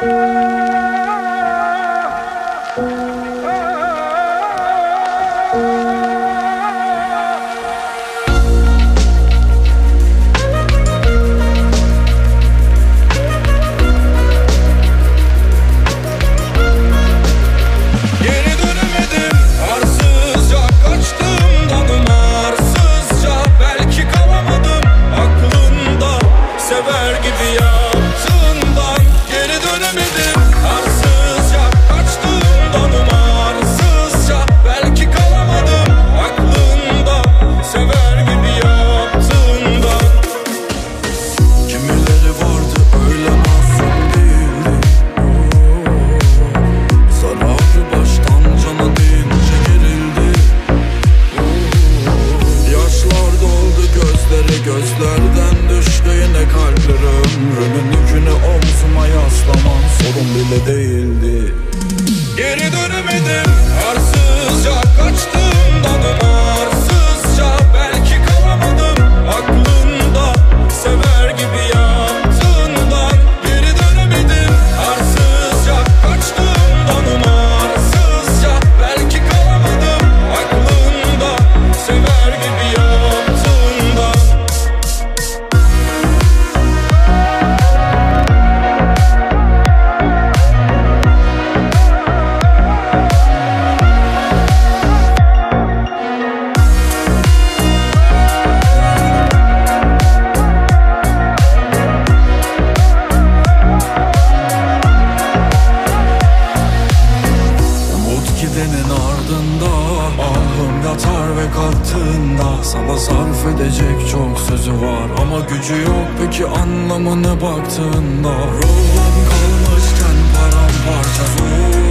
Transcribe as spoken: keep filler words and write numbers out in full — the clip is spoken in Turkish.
Gözlerden düştü yine kalplerim. Ömrümün yükünü omzuma yaslaman sorun bile değildi. Geri dönemedim, arsızca kaçtım dalıma, arsızca belki kalamadım aklında, sever gibi yaptığından. Geri dönemedim, arsızca kaçtım dalıma, arsızca belki kalamadım aklında, sever gibi yaptığından. Gidenin ardında ahım yatar ve kalktığında sana sarf edecek çok sözü var, ama gücü yok peki anlamına baktığında. Ruhum kalmışken paramparça zor.